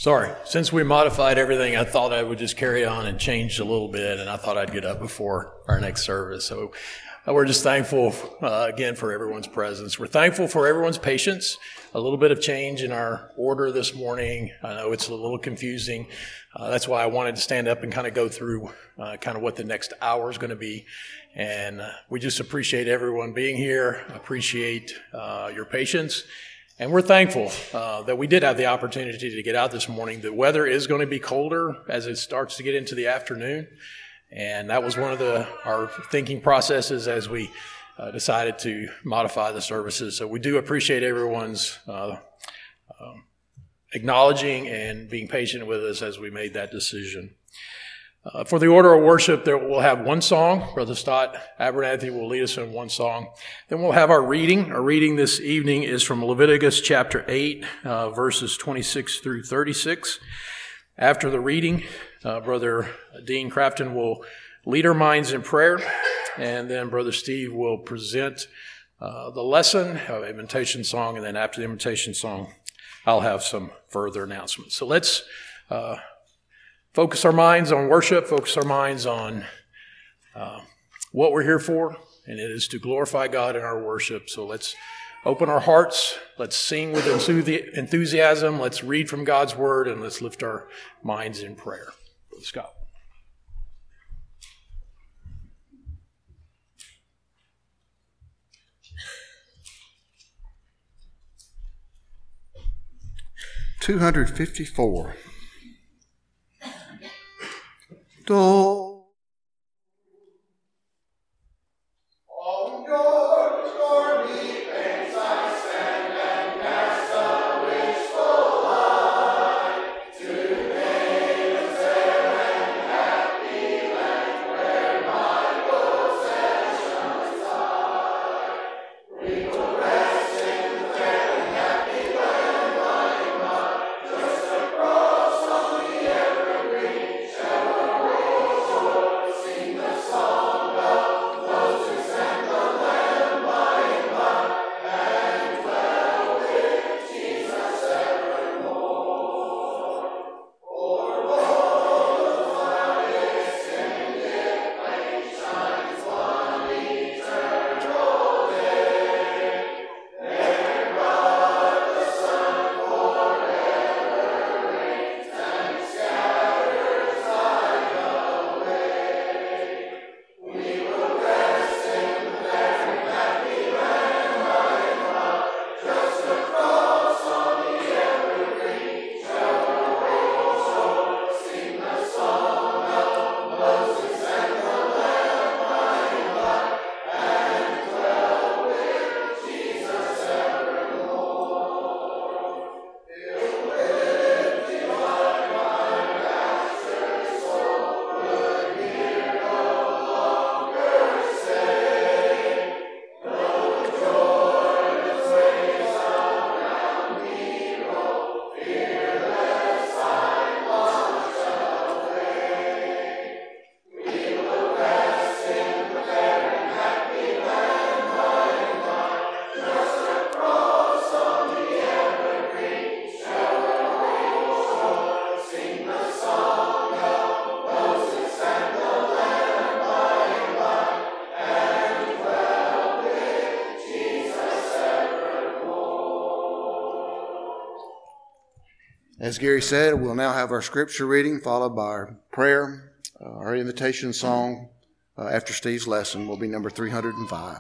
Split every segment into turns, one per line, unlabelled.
Sorry, since we modified everything, I thought I would just carry on and change a little bit, and I thought I'd get up before our next service. So we're just thankful, again, for everyone's presence. We're thankful for everyone's patience. A little bit of change in our order this morning. I know it's a little confusing. That's why I wanted to stand up and kind of go through kind of what the next hour is going to be. And we just appreciate everyone being here, appreciate your patience. And we're thankful that we did have the opportunity to get out this morning. The weather is going to be colder as it starts to get into the afternoon. And that was one of our thinking processes as we decided to modify the services. So we do appreciate everyone's acknowledging and being patient with us as we made that decision. For the order of worship, we'll have one song. Brother Stott Abernathy will lead us in one song. Then we'll have our reading. Our reading this evening is from Leviticus chapter 8, verses 26 through 36. After the reading, Brother Dean Crafton will lead our minds in prayer, and then Brother Steve will present the lesson, an invitation song, and then after the invitation song, I'll have some further announcements. So let's focus our minds on worship, focus our minds on what we're here for, and it is to glorify God in our worship. So let's open our hearts, let's sing with enthusiasm, let's read from God's word, and let's lift our minds in prayer. Brother Scott.
$254. Do. As Gary said, we'll now have our scripture reading followed by our prayer. Our invitation song after Steve's lesson will be number 305.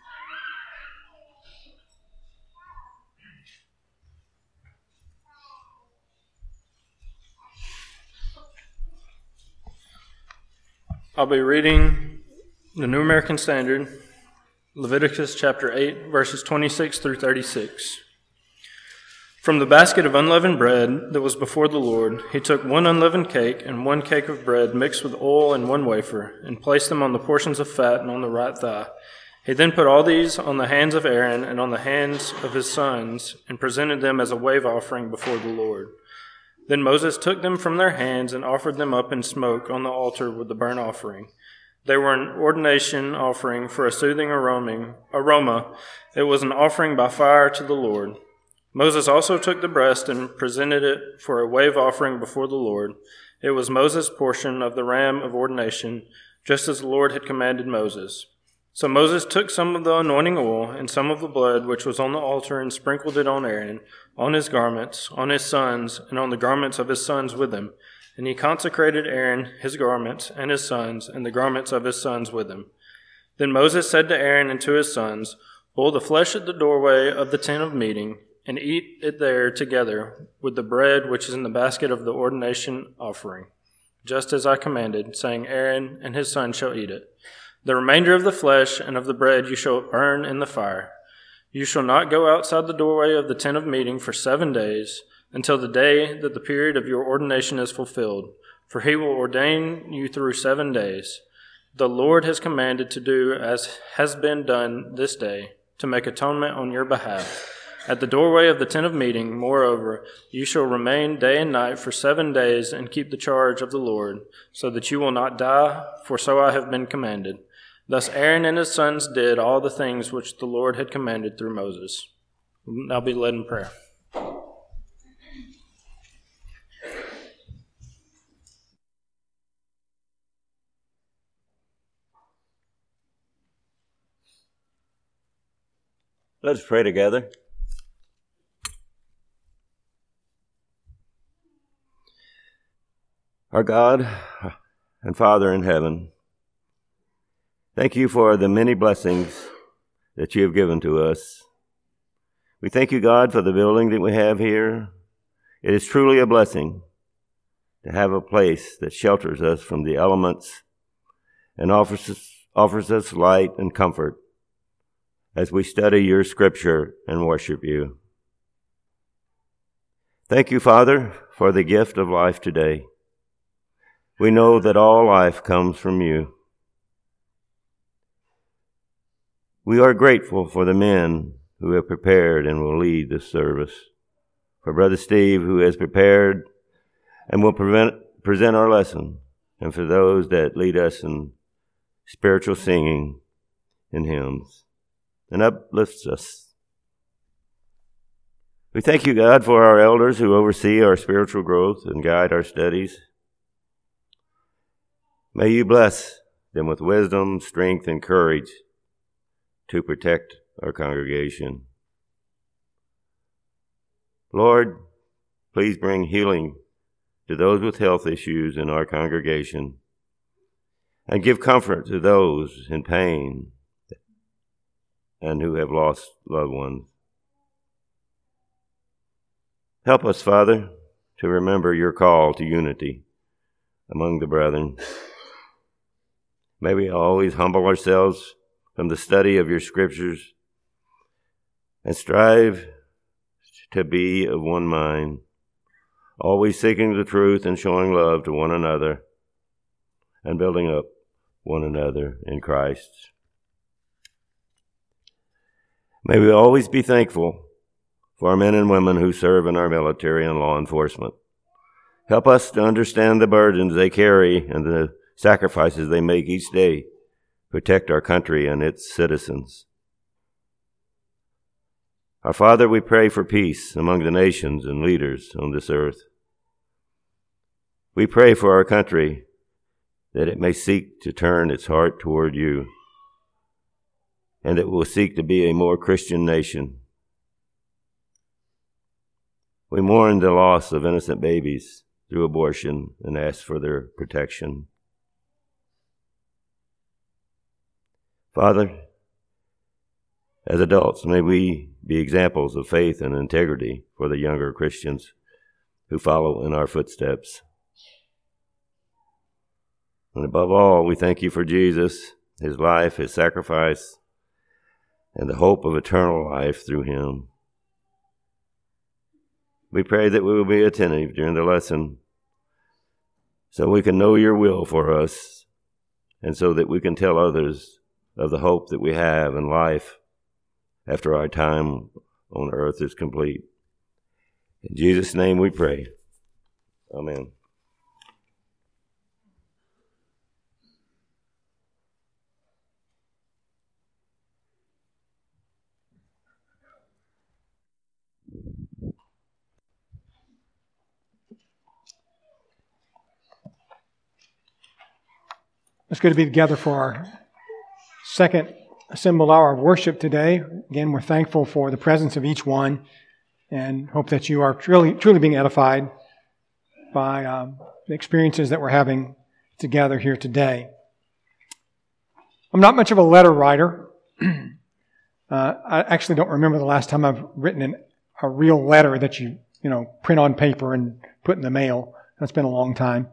I'll be reading the New American Standard, Leviticus chapter 8, verses 26 through 36. From the basket of unleavened bread that was before the Lord, he took one unleavened cake and one cake of bread mixed with oil and one wafer, and placed them on the portions of fat and on the right thigh. He then put all these on the hands of Aaron and on the hands of his sons, and presented them as a wave offering before the Lord. Then Moses took them from their hands and offered them up in smoke on the altar with the burnt offering. They were an ordination offering for a soothing aroma. It was an offering by fire to the Lord. Moses also took the breast and presented it for a wave offering before the Lord. It was Moses' portion of the ram of ordination, just as the Lord had commanded Moses. So Moses took some of the anointing oil and some of the blood which was on the altar and sprinkled it on Aaron, on his garments, on his sons, and on the garments of his sons with him. And he consecrated Aaron, his garments, and his sons, and the garments of his sons with him. Then Moses said to Aaron and to his sons, "Boil the flesh at the doorway of the tent of meeting, and eat it there together with the bread which is in the basket of the ordination offering, just as I commanded, saying, Aaron and his son shall eat it. The remainder of the flesh and of the bread you shall burn in the fire. You shall not go outside the doorway of the tent of meeting for 7 days, until the day that the period of your ordination is fulfilled, for he will ordain you through 7 days. The Lord has commanded to do as has been done this day, to make atonement on your behalf. At the doorway of the tent of meeting, moreover, you shall remain day and night for 7 days and keep the charge of the Lord, so that you will not die, for so I have been commanded." Thus Aaron and his sons did all the things which the Lord had commanded through Moses. Now be led in prayer.
Let us pray together. Our God and Father in heaven, thank you for the many blessings that you have given to us. We thank you, God, for the building that we have here. It is truly a blessing to have a place that shelters us from the elements and offers us light and comfort as we study your scripture and worship you. Thank you, Father, for the gift of life today. We know that all life comes from you. We are grateful for the men who have prepared and will lead this service, for Brother Steve, who has prepared and will present our lesson, and for those that lead us in spiritual singing and hymns, and uplifts us. We thank you, God, for our elders who oversee our spiritual growth and guide our studies. May you bless them with wisdom, strength, and courage to protect our congregation. Lord, please bring healing to those with health issues in our congregation, and give comfort to those in pain and who have lost loved ones. Help us, Father, to remember your call to unity among the brethren. May we always humble ourselves from the study of your scriptures and strive to be of one mind, always seeking the truth and showing love to one another and building up one another in Christ. May we always be thankful for our men and women who serve in our military and law enforcement. Help us to understand the burdens they carry and the sacrifices they make each day to protect our country and its citizens. Our Father, we pray for peace among the nations and leaders on this earth. We pray for our country that it may seek to turn its heart toward you, and that it will seek to be a more Christian nation. We mourn the loss of innocent babies through abortion and ask for their protection. Father, as adults, may we be examples of faith and integrity for the younger Christians who follow in our footsteps. And above all, we thank you for Jesus, his life, his sacrifice, and the hope of eternal life through him. We pray that we will be attentive during the lesson so we can know your will for us, and so that we can tell others of the hope that we have in life after our time on earth is complete. In Jesus' name we pray. Amen.
It's good to be together for our second assembled hour of worship today. Again, we're thankful for the presence of each one and hope that you are truly being edified by the experiences that we're having together here today. I'm not much of a letter writer. I actually don't remember the last time I've written a real letter that you print on paper and put in the mail. That's been a long time.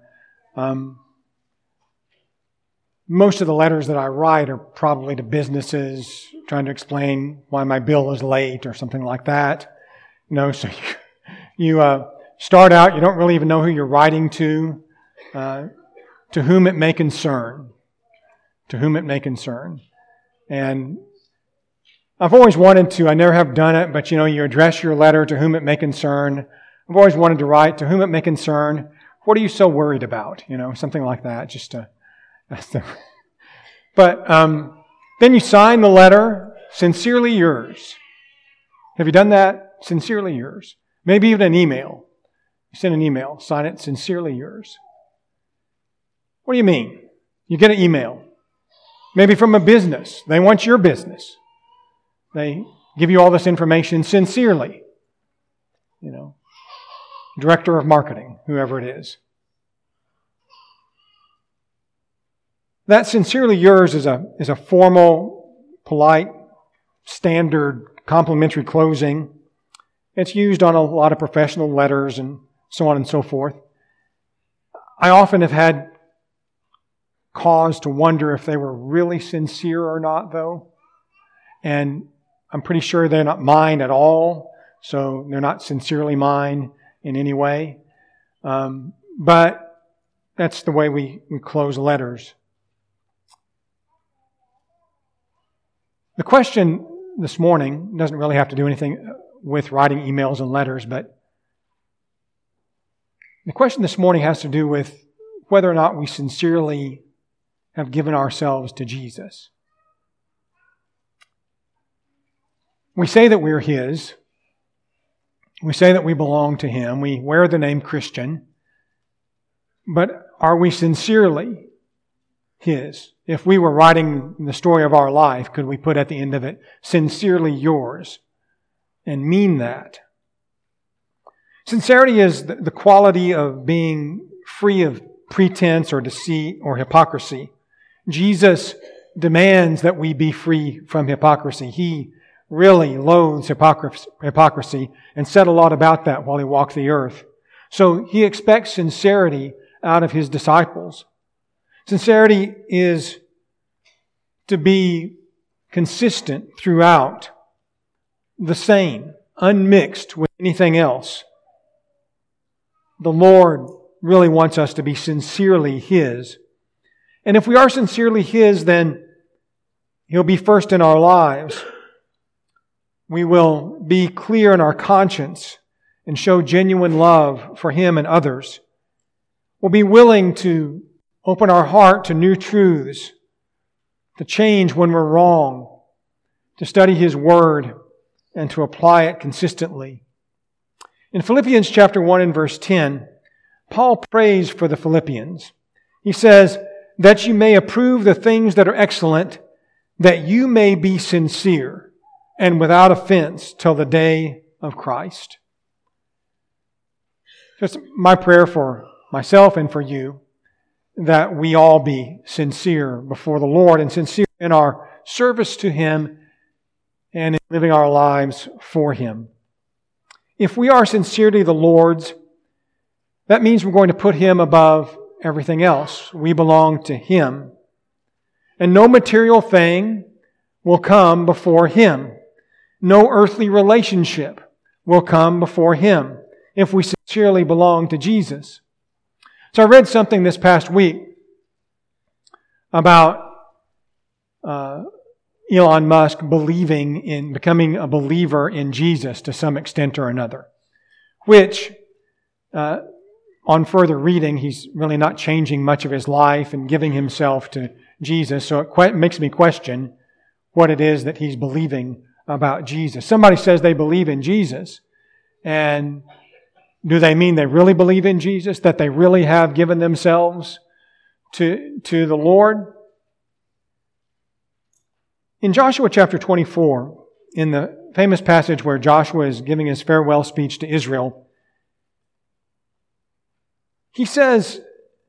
Most of the letters that I write are probably to businesses trying to explain why my bill is late or something like that. So you start out, you don't really even know who you're writing to whom it may concern. To whom it may concern. And I've always wanted to, I never have done it, but you address your letter to whom it may concern. I've always wanted to write to whom it may concern. What are you so worried about? Something like that, But then you sign the letter, sincerely yours. Have you done that? Sincerely yours. Maybe even an email. You send an email, sign it, sincerely yours. What do you mean? You get an email. Maybe from a business. They want your business. They give you all this information sincerely. Director of marketing, whoever it is. That sincerely yours is a formal, polite, standard, complimentary closing. It's used on a lot of professional letters and so on and so forth. I often have had cause to wonder if they were really sincere or not, though. And I'm pretty sure they're not mine at all, so they're not sincerely mine in any way. But that's the way we close letters. The question this morning doesn't really have to do anything with writing emails and letters, but the question this morning has to do with whether or not we sincerely have given ourselves to Jesus. We say that we're His. We say that we belong to Him. We wear the name Christian. But are we sincerely His? If we were writing the story of our life, could we put at the end of it, sincerely yours, and mean that? Sincerity is the quality of being free of pretense or deceit or hypocrisy. Jesus demands that we be free from hypocrisy. He really loathes hypocrisy and said a lot about that while He walked the earth. So He expects sincerity out of His disciples. Sincerity is to be consistent throughout, the same, unmixed with anything else. The Lord really wants us to be sincerely His. And if we are sincerely His, then He'll be first in our lives. We will be clear in our conscience and show genuine love for Him and others. We'll be willing to open our heart to new truths, to change when we're wrong, to study His Word, and to apply it consistently. In Philippians chapter 1 and verse 10, Paul prays for the Philippians. He says, that you may approve the things that are excellent, that you may be sincere and without offense till the day of Christ. Just my prayer for myself and for you, that we all be sincere before the Lord and sincere in our service to Him and in living our lives for Him. If we are sincerely the Lord's, that means we're going to put Him above everything else. We belong to Him. And no material thing will come before Him. No earthly relationship will come before Him if we sincerely belong to Jesus. So I read something this past week about Elon Musk becoming a believer in Jesus to some extent or another, which on further reading, he's really not changing much of his life and giving himself to Jesus. So it makes me question what it is that he's believing about Jesus. Somebody says they believe in Jesus, and do they mean they really believe in Jesus? That they really have given themselves to the Lord? In Joshua chapter 24, in the famous passage where Joshua is giving his farewell speech to Israel, he says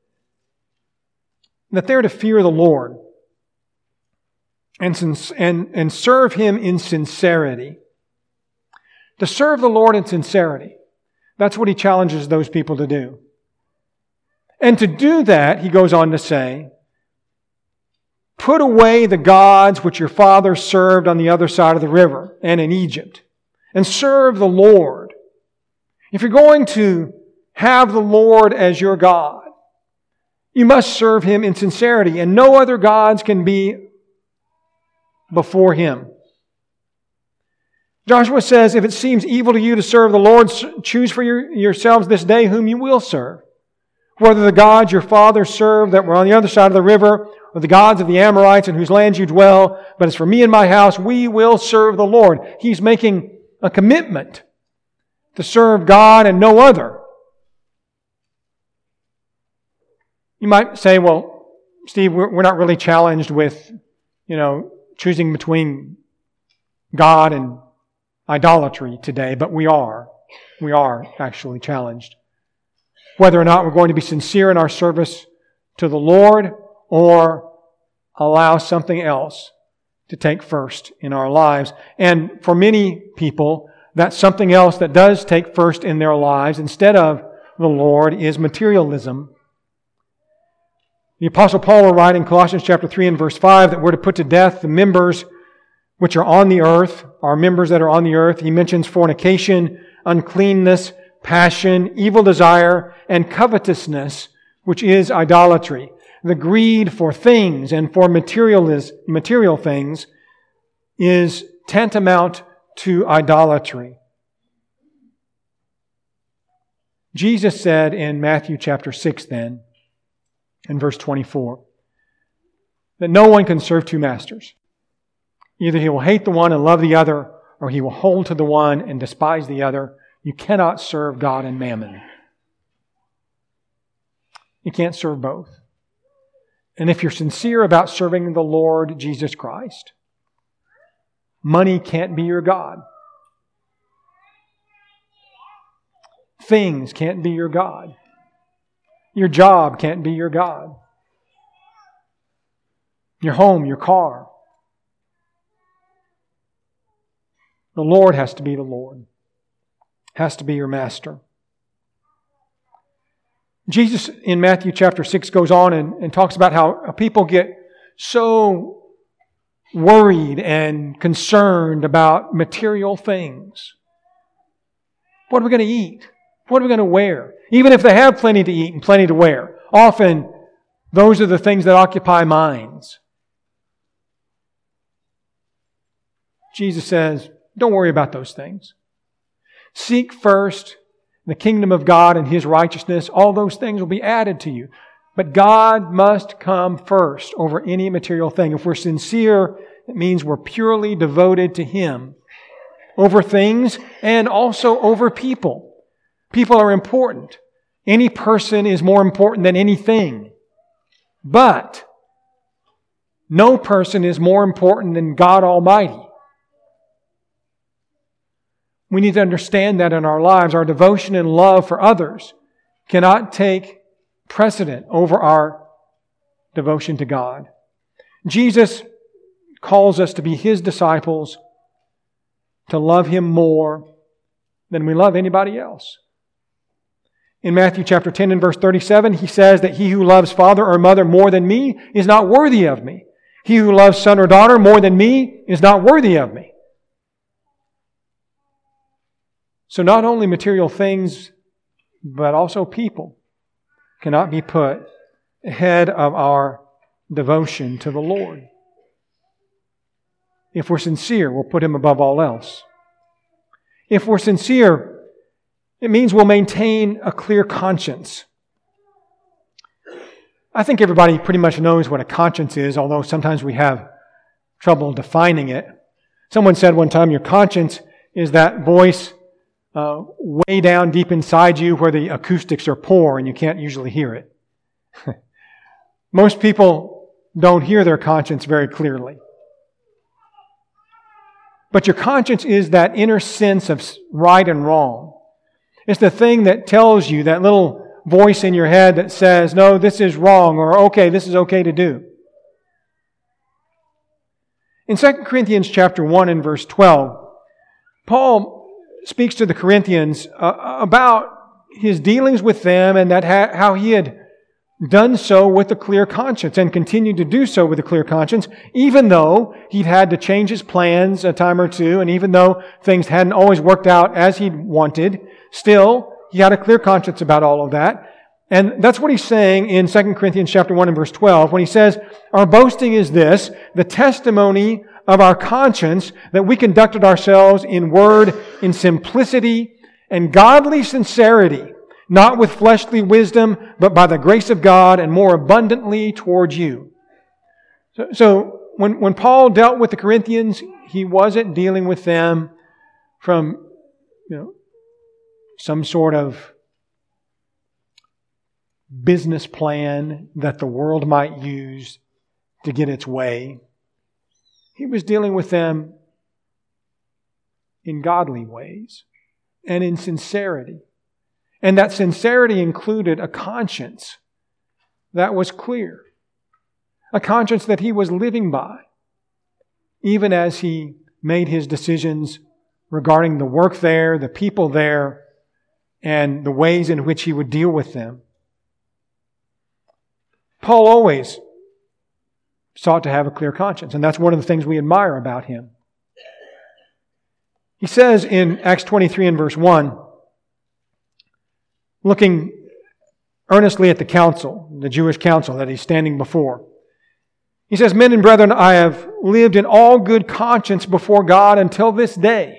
that they're to fear the Lord and serve Him in sincerity. To serve the Lord in sincerity. That's what he challenges those people to do. And to do that, he goes on to say, put away the gods which your fathers served on the other side of the river and in Egypt, and serve the Lord. If you're going to have the Lord as your God, you must serve Him in sincerity, and no other gods can be before Him. Joshua says, if it seems evil to you to serve the Lord, choose for yourselves this day whom you will serve. Whether the gods your fathers served that were on the other side of the river, or the gods of the Amorites in whose lands you dwell, but as for me and my house, we will serve the Lord. He's making a commitment to serve God and no other. You might say, well, Steve, we're not really challenged with, choosing between God and idolatry today, but we are. We are actually challenged. Whether or not we're going to be sincere in our service to the Lord or allow something else to take first in our lives. And for many people, that something else that does take first in their lives instead of the Lord is materialism. The Apostle Paul will write in Colossians chapter 3 and verse 5 that we're to put to death the members which are on the earth, our members that are on the earth. He mentions fornication, uncleanness, passion, evil desire, and covetousness, which is idolatry. The greed for things and for material things is tantamount to idolatry. Jesus said in Matthew chapter 6 then, in verse 24, that no one can serve two masters. Either he will hate the one and love the other, or he will hold to the one and despise the other. You cannot serve God and mammon. You can't serve both. And if you're sincere about serving the Lord Jesus Christ, money can't be your God. Things can't be your God. Your job can't be your God. Your home, your car. The Lord has to be the Lord. Has to be your master. Jesus in Matthew chapter 6 goes on and talks about how people get so worried and concerned about material things. What are we going to eat? What are we going to wear? Even if they have plenty to eat and plenty to wear, often those are the things that occupy minds. Jesus says, don't worry about those things. Seek first the kingdom of God and His righteousness. All those things will be added to you. But God must come first over any material thing. If we're sincere, it means we're purely devoted to Him over things and also over people. People are important. Any person is more important than anything. But no person is more important than God Almighty. We need to understand that in our lives. Our devotion and love for others cannot take precedent over our devotion to God. Jesus calls us to be His disciples, to love Him more than we love anybody else. In Matthew chapter 10 and verse 37, He says that he who loves father or mother more than me is not worthy of me. He who loves son or daughter more than me is not worthy of me. So not only material things, but also people cannot be put ahead of our devotion to the Lord. If we're sincere, we'll put Him above all else. If we're sincere, it means we'll maintain a clear conscience. I think everybody pretty much knows what a conscience is, although sometimes we have trouble defining it. Someone said one time, your conscience is that voice way down deep inside you where the acoustics are poor and you can't usually hear it. Most people don't hear their conscience very clearly. But your conscience is that inner sense of right and wrong. It's the thing that tells you, that little voice in your head that says, no, this is wrong, or okay, this is okay to do. In 2 Corinthians chapter 1 and verse 12, Paul speaks to the Corinthians about his dealings with them and that how he had done so with a clear conscience and continued to do so with a clear conscience, even though he'd had to change his plans a time or two, and even though things hadn't always worked out as he'd wanted, still, he had a clear conscience about all of that. And that's what he's saying in 2 Corinthians chapter 1 and verse 12, when he says, our boasting is this, the testimony of our conscience, that we conducted ourselves in word, in simplicity, and godly sincerity, not with fleshly wisdom, but by the grace of God, and more abundantly towards you. So when Paul dealt with the Corinthians, he wasn't dealing with them from, some sort of business plan that the world might use to get its way. He was dealing with them in godly ways and in sincerity. And that sincerity included a conscience that was clear. A conscience that he was living by, even as he made his decisions regarding the work there, the people there, and the ways in which he would deal with them. Paul always sought to have a clear conscience, and that's one of the things we admire about him. He says in Acts 23 and verse 1, looking earnestly at the council, the Jewish council that he's standing before, he says, men and brethren, I have lived in all good conscience before God until this day.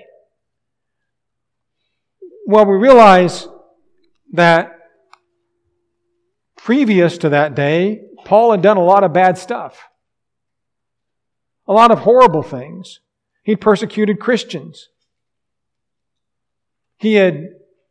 Well, we realize that previous to that day, Paul had done a lot of bad stuff. A lot of horrible things. He'd persecuted Christians. He had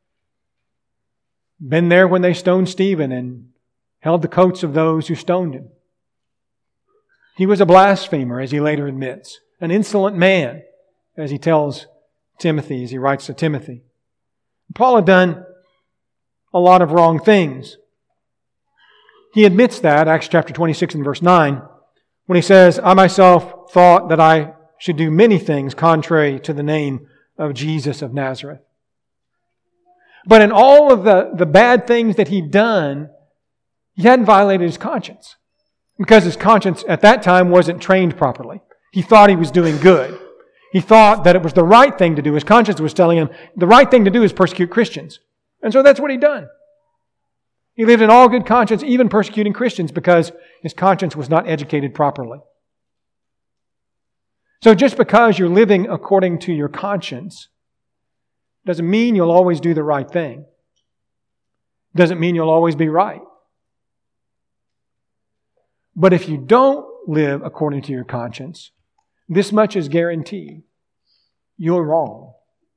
been there when they stoned Stephen and held the coats of those who stoned him. He was a blasphemer, as he later admits. An insolent man, as he tells Timothy, as he writes to Timothy. Paul had done a lot of wrong things. He admits that, Acts chapter 26 and verse 9, when he says, I myself thought that I should do many things contrary to the name of Jesus of Nazareth. But in all of the bad things that he'd done, he hadn't violated his conscience. Because his conscience at that time wasn't trained properly. He thought he was doing good. He thought that it was the right thing to do. His conscience was telling him the right thing to do is persecute Christians. And so that's what he'd done. He lived in all good conscience, even persecuting Christians, because his conscience was not educated properly. So just because you're living according to your conscience doesn't mean you'll always do the right thing. Doesn't mean you'll always be right. But if you don't live according to your conscience, this much is guaranteed. You're wrong.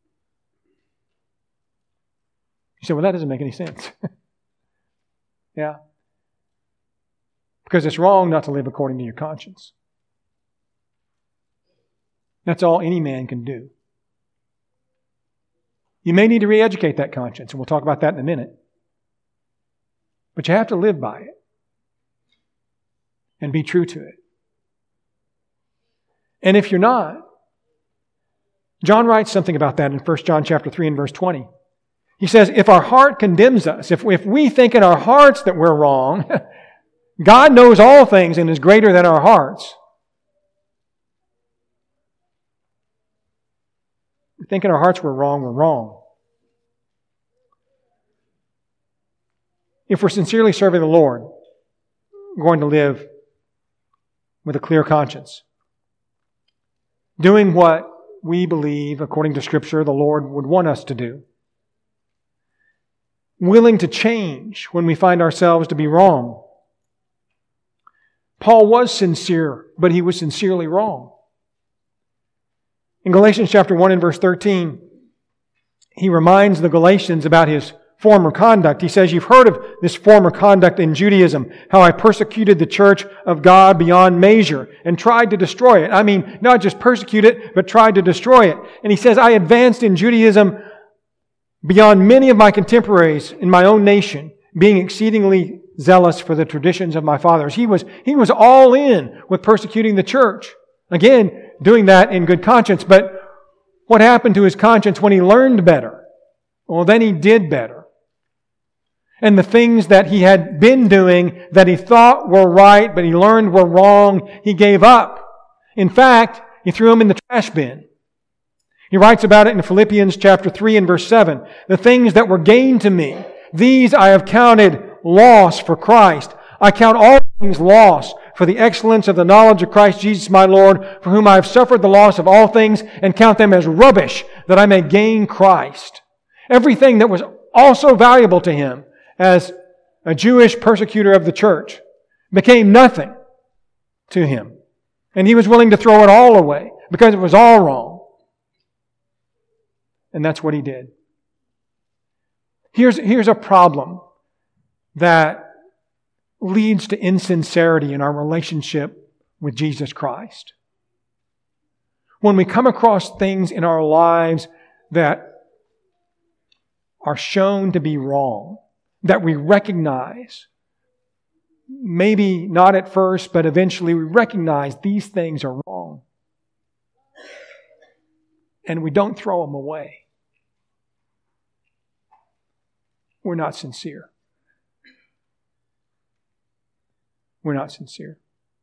You say, well, that doesn't make any sense. Yeah. Because it's wrong not to live according to your conscience. That's all any man can do. You may need to re-educate that conscience, and we'll talk about that in a minute. But you have to live by it and be true to it. And if you're not, John writes something about that in 1 John chapter 3 and verse 20. He says, if our heart condemns us, if we think in our hearts that we're wrong, God knows all things and is greater than our hearts. If we think in our hearts we're wrong, we're wrong. If we're sincerely serving the Lord, we're going to live with a clear conscience, doing what we believe, according to Scripture, the Lord would want us to do. Willing to change when we find ourselves to be wrong. Paul was sincere, but he was sincerely wrong. In Galatians chapter 1 and verse 13, he reminds the Galatians about his former conduct. He says, you've heard of this former conduct in Judaism, how I persecuted the church of God beyond measure and tried to destroy it. I mean, not just persecute it, but tried to destroy it. And he says, I advanced in Judaism beyond many of my contemporaries in my own nation, being exceedingly zealous for the traditions of my fathers. He was all in with persecuting the church. Again, doing that in good conscience. But what happened to his conscience when he learned better? Well, then he did better. And the things that he had been doing that he thought were right, but he learned were wrong, he gave up. In fact, he threw them in the trash bin. He writes about it in Philippians chapter 3 and verse 7. The things that were gained to me, these I have counted loss for Christ. I count all things loss for the excellence of the knowledge of Christ Jesus my Lord, for whom I have suffered the loss of all things, and count them as rubbish, that I may gain Christ. Everything that was also valuable to him as a Jewish persecutor of the church became nothing to him. And he was willing to throw it all away because it was all wrong. And that's what he did. Here's a problem that leads to insincerity in our relationship with Jesus Christ. When we come across things in our lives that are shown to be wrong, that we recognize, maybe not at first, but eventually we recognize these things are wrong. And we don't throw them away. We're not sincere. We're not sincere.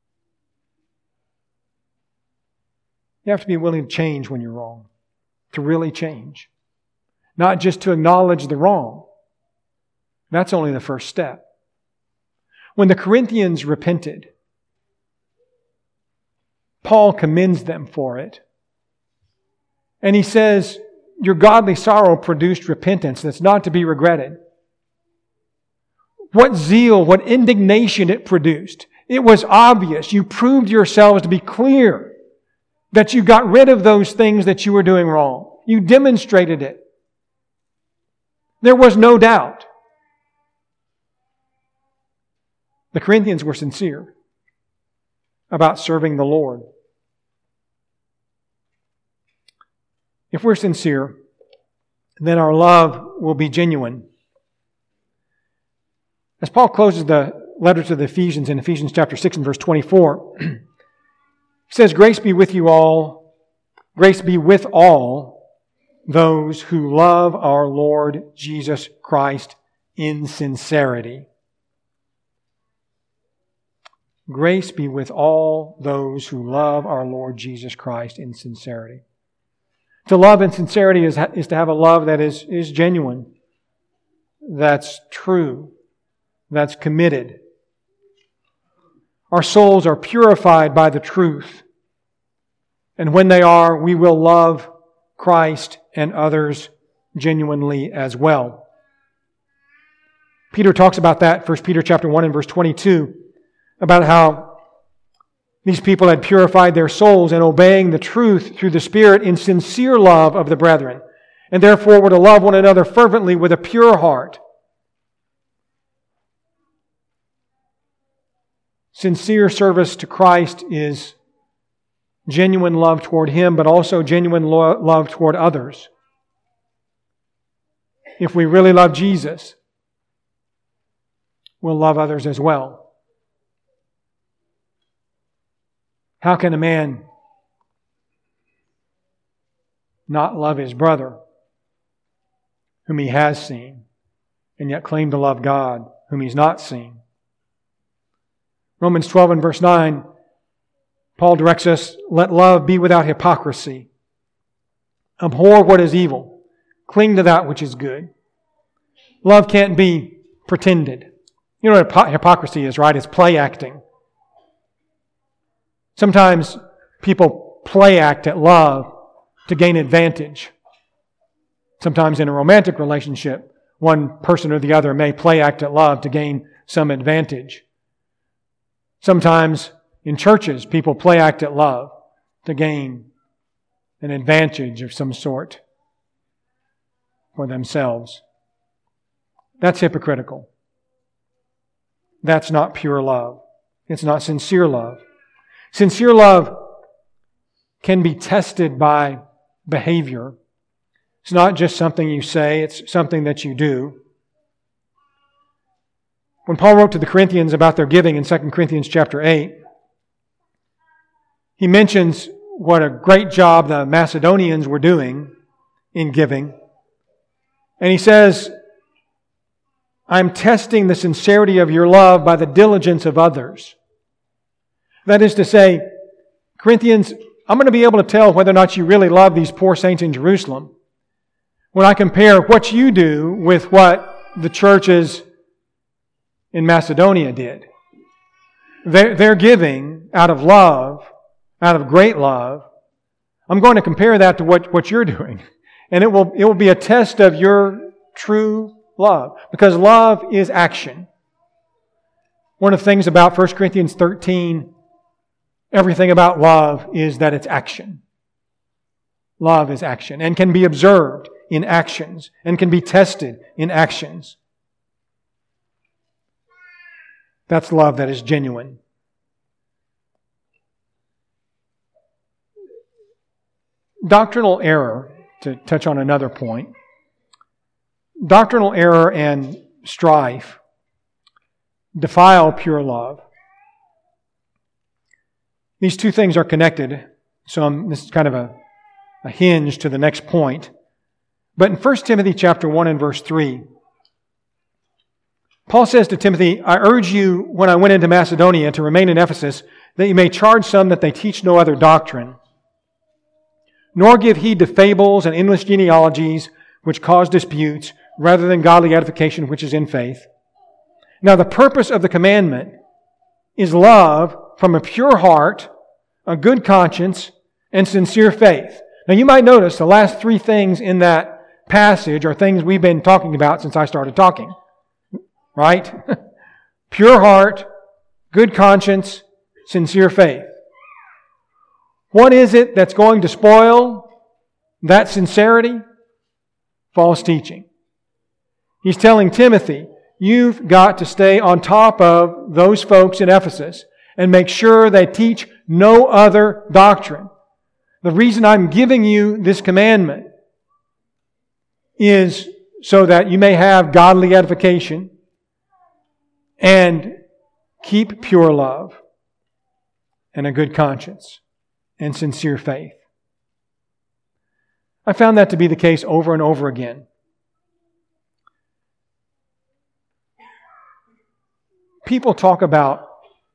You have to be willing to change when you're wrong. To really change. Not just to acknowledge the wrong. That's only the first step. When the Corinthians repented, Paul commends them for it. And he says, your godly sorrow produced repentance that's not to be regretted. What zeal, what indignation it produced. It was obvious. You proved yourselves to be clear that you got rid of those things that you were doing wrong. You demonstrated it. There was no doubt. The Corinthians were sincere about serving the Lord. If we're sincere, then our love will be genuine. As Paul closes the letter to the Ephesians in Ephesians chapter 6 and verse 24, he says, grace be with you all, grace be with all those who love our Lord Jesus Christ in sincerity. Grace be with all those who love our Lord Jesus Christ in sincerity. To love in sincerity is to have a love that is genuine, that's true, that's committed. Our souls are purified by the truth. And when they are, we will love Christ and others genuinely as well. Peter talks about that, 1 Peter chapter 1 and verse 22, about how these people had purified their souls in obeying the truth through the Spirit in sincere love of the brethren, and therefore were to love one another fervently with a pure heart. Sincere service to Christ is genuine love toward Him, but also genuine love toward others. If we really love Jesus, we'll love others as well. How can a man not love his brother whom he has seen, and yet claim to love God whom he's not seen? Romans 12 and verse 9, Paul directs us, let love be without hypocrisy. Abhor what is evil. Cling to that which is good. Love can't be pretended. You know what hypocrisy is, right? It's play acting. Sometimes people play act at love to gain advantage. Sometimes in a romantic relationship, one person or the other may play act at love to gain some advantage. Sometimes in churches, people play act at love to gain an advantage of some sort for themselves. That's hypocritical. That's not pure love. It's not sincere love. Sincere love can be tested by behavior. It's not just something you say, it's something that you do. When Paul wrote to the Corinthians about their giving in 2 Corinthians chapter 8, he mentions what a great job the Macedonians were doing in giving. And he says, I'm testing the sincerity of your love by the diligence of others. That is to say, Corinthians, I'm going to be able to tell whether or not you really love these poor saints in Jerusalem when I compare what you do with what the churches in Macedonia did. They're giving out of love, out of great love. I'm going to compare that to what you're doing. And it will be a test of your true love. Because love is action. One of the things about 1 Corinthians 13, everything about love is that it's action. Love is action and can be observed in actions and can be tested in actions. That's love that is genuine. Doctrinal error, to touch on another point, doctrinal error and strife defile pure love. These two things are connected, so this is kind of a hinge to the next point. But in 1 Timothy chapter 1 and verse 3, Paul says to Timothy, I urge you when I went into Macedonia to remain in Ephesus, that you may charge some that they teach no other doctrine, nor give heed to fables and endless genealogies which cause disputes, rather than godly edification which is in faith. Now the purpose of the commandment is love from a pure heart, a good conscience, and sincere faith. Now you might notice the last three things in that passage are things we've been talking about since I started talking. Right? Pure heart, good conscience, sincere faith. What is it that's going to spoil that sincerity? False teaching. He's telling Timothy, you've got to stay on top of those folks in Ephesus and make sure they teach no other doctrine. The reason I'm giving you this commandment is so that you may have godly edification and keep pure love and a good conscience and sincere faith. I found that to be the case over and over again. People talk about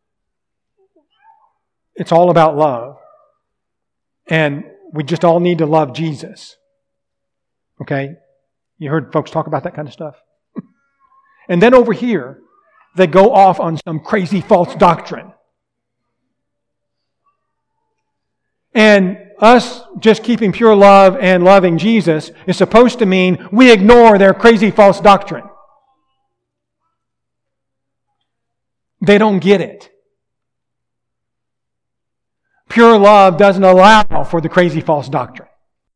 it's all about love, and we just all need to love Jesus. Okay? You heard folks talk about that kind of stuff? And then over here, they go off on some crazy false doctrine. And us just keeping pure love and loving Jesus is supposed to mean we ignore their crazy false doctrine. They don't get it. Pure love doesn't allow for the crazy false doctrine.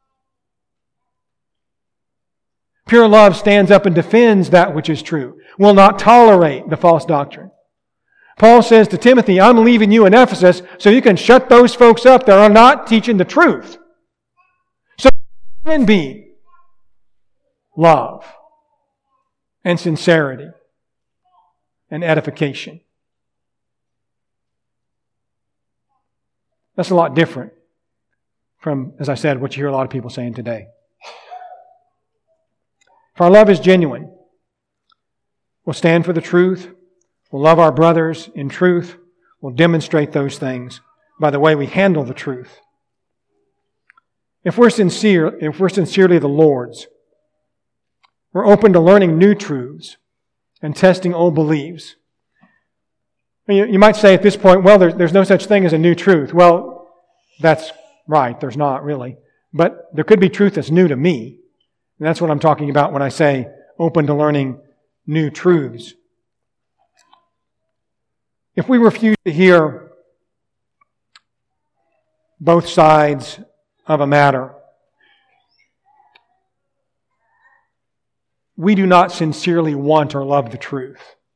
Pure love stands up and defends that which is true, will not tolerate the false doctrine. Paul says to Timothy, I'm leaving you in Ephesus so you can shut those folks up that are not teaching the truth. So there can be love and sincerity and edification. That's a lot different from, as I said, what you hear a lot of people saying today. If our love is genuine, we'll stand for the truth, we'll love our brothers in truth, we'll demonstrate those things by the way we handle the truth. If we're sincerely the Lord's, we're open to learning new truths and testing old beliefs. You might say at this point, well, there's no such thing as a new truth. Well, that's right, there's not really. But there could be truth that's new to me. And that's what I'm talking about when I say open to learning new truths. If we refuse to hear both sides of a matter, we do not sincerely want or love the truth.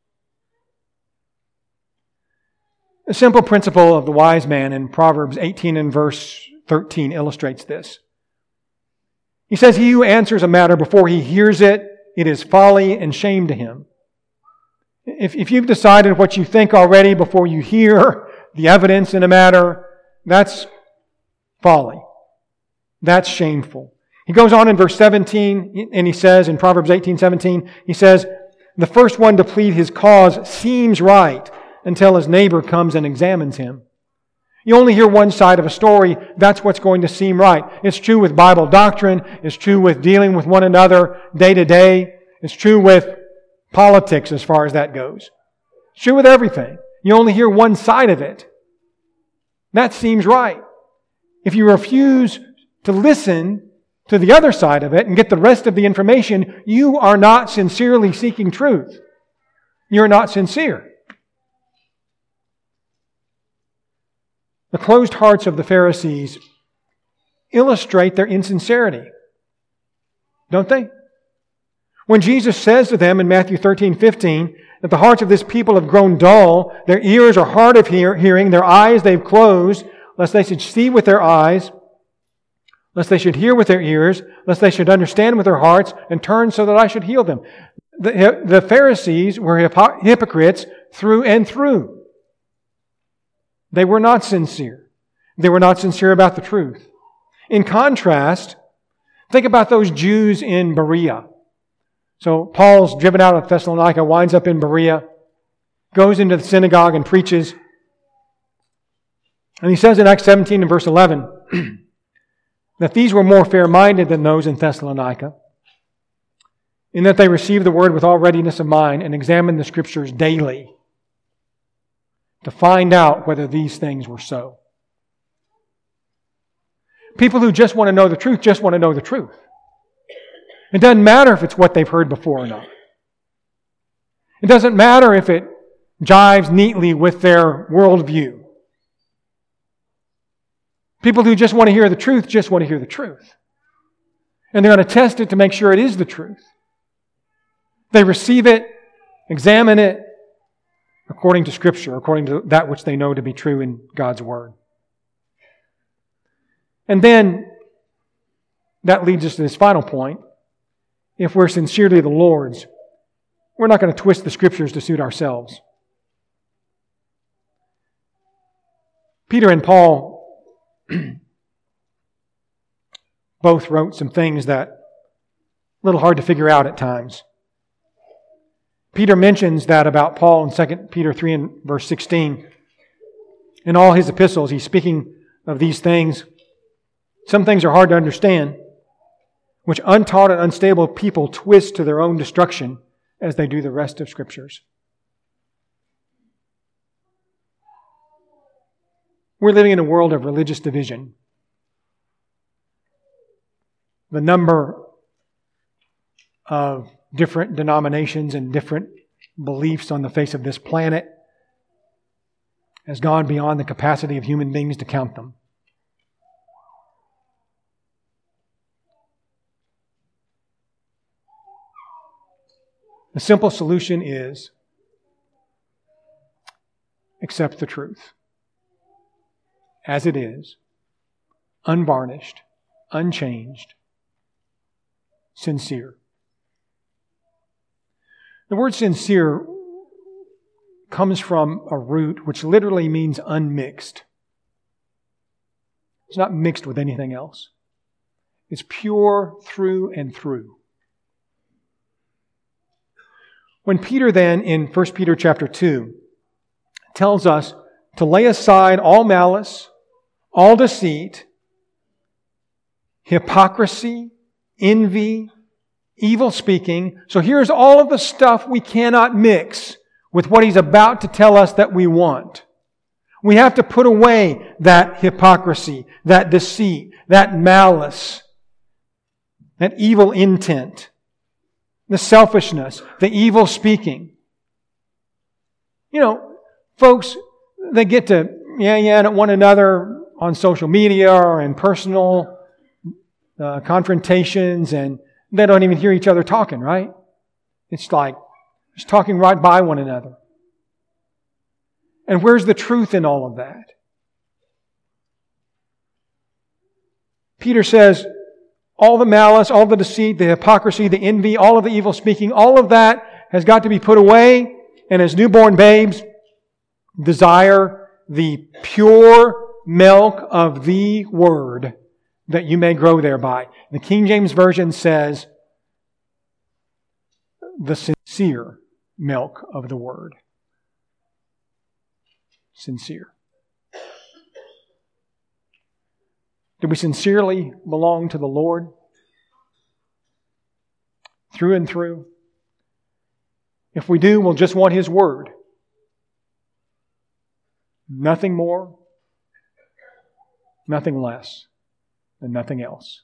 A simple principle of the wise man in Proverbs 18 and verse 13 illustrates this. He says, he who answers a matter before he hears it, it is folly and shame to him. If you've decided what you think already before you hear the evidence in a matter, that's folly. That's shameful. He goes on in verse 17, and he says, in Proverbs 18:17, he says, the first one to plead his cause seems right until his neighbor comes and examines him. You only hear one side of a story, that's what's going to seem right. It's true with Bible doctrine. It's true with dealing with one another day to day. It's true with politics as far as that goes. It's true with everything. You only hear one side of it. That seems right. If you refuse to listen to the other side of it and get the rest of the information, you are not sincerely seeking truth. You're not sincere. The closed hearts of the Pharisees illustrate their insincerity, don't they? When Jesus says to them in Matthew 13:15 that the hearts of this people have grown dull, their ears are hard of hearing, their eyes they've closed, lest they should see with their eyes, lest they should hear with their ears, lest they should understand with their hearts, and turn so that I should heal them. The Pharisees were hypocrites through and through. They were not sincere. They were not sincere about the truth. In contrast, think about those Jews in Berea. So Paul's driven out of Thessalonica, winds up in Berea, goes into the synagogue and preaches. And he says in Acts 17 and verse 11 that these were more fair-minded than those in Thessalonica, in that they received the word with all readiness of mind and examined the Scriptures daily to find out whether these things were so. People who just want to know the truth just want to know the truth. It doesn't matter if it's what they've heard before or not. It doesn't matter if it jives neatly with their worldview. People who just want to hear the truth just want to hear the truth. And they're going to test it to make sure it is the truth. They receive it, examine it, according to Scripture, according to that which they know to be true in God's Word. And then, that leads us to this final point. If we're sincerely the Lord's, we're not going to twist the Scriptures to suit ourselves. Peter and Paul both wrote some things that a little hard to figure out at times. Peter mentions that about Paul in 2 Peter 3 and verse 16. In all his epistles, he's speaking of these things. Some things are hard to understand, which untaught and unstable people twist to their own destruction as they do the rest of Scriptures. We're living in a world of religious division. The number of different denominations and different beliefs on the face of this planet has gone beyond the capacity of human beings to count them. The simple solution is accept the truth as it is, unvarnished, unchanged, sincere. The word sincere comes from a root which literally means unmixed. It's not mixed with anything else. It's pure through and through. When Peter then, in 1 Peter chapter 2, tells us to lay aside all malice, all deceit, hypocrisy, envy, evil speaking. So here's all of the stuff we cannot mix with what he's about to tell us that we want. We have to put away that hypocrisy, that deceit, that malice, that evil intent, the selfishness, the evil speaking. You know, folks, they get to at one another on social media or in personal confrontations, and they don't even hear each other talking, right? It's like just talking right by one another. And where's the truth in all of that? Peter says, all the malice, all the deceit, the hypocrisy, the envy, all of the evil speaking, all of that has got to be put away. And as newborn babes, desire the pure milk of the Word, that you may grow thereby. The King James Version says, the sincere milk of the Word. Sincere. Do we sincerely belong to the Lord? Through and through? If we do, we'll just want His Word. Nothing more, nothing less, and nothing else.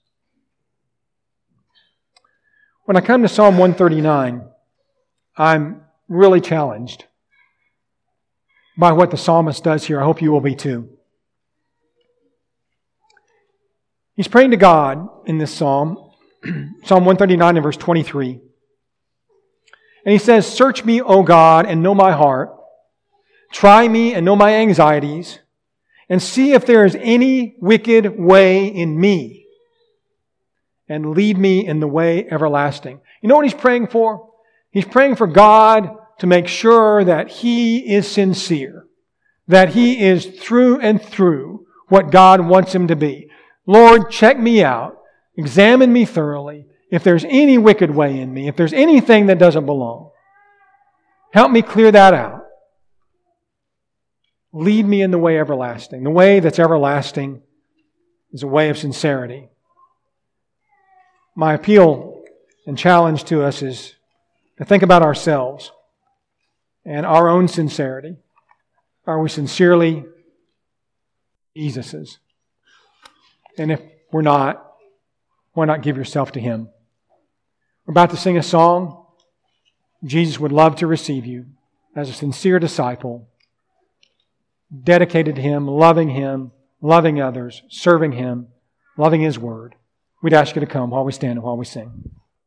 When I come to Psalm 139, I'm really challenged by what the psalmist does here. I hope you will be too. He's praying to God in this psalm, Psalm 139 and verse 23. And he says, "Search me, O God, and know my heart. Try me and know my anxieties, and see if there is any wicked way in me, and lead me in the way everlasting." You know what he's praying for? He's praying for God to make sure that he is sincere, that he is through and through what God wants him to be. Lord, check me out. Examine me thoroughly. If there's any wicked way in me, if there's anything that doesn't belong, help me clear that out. Lead me in the way everlasting. The way that's everlasting is a way of sincerity. My appeal and challenge to us is to think about ourselves and our own sincerity. Are we sincerely Jesus's? And if we're not, why not give yourself to Him? We're about to sing a song. Jesus would love to receive you as a sincere disciple, dedicated to Him, loving others, serving Him, loving His Word. We'd ask you to come while we stand and while we sing.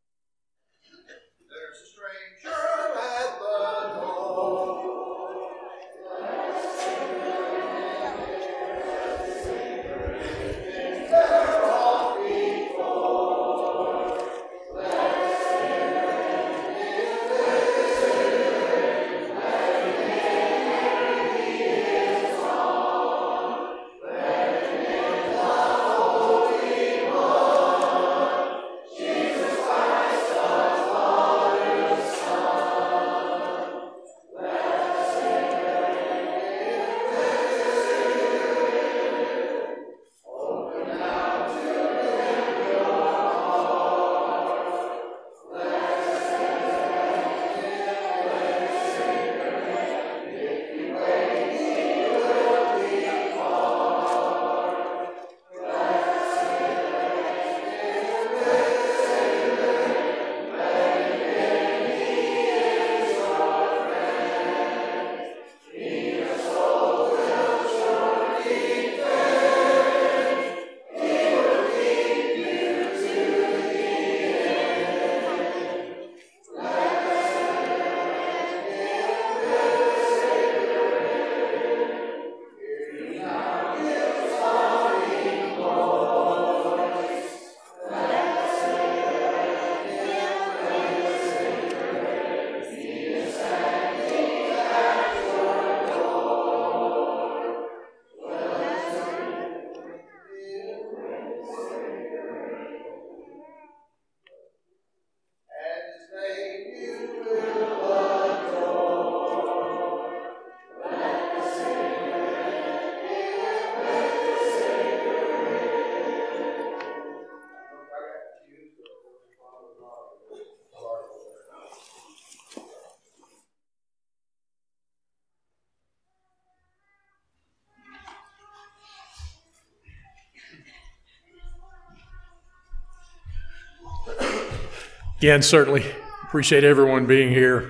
Again, certainly appreciate everyone being here.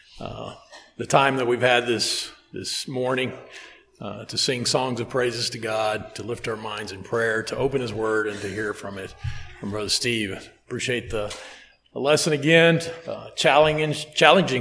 The time that we've had this morning to sing songs of praises to God, to lift our minds in prayer, to open His Word, and to hear from it from Brother Steve. Appreciate the lesson again, challenging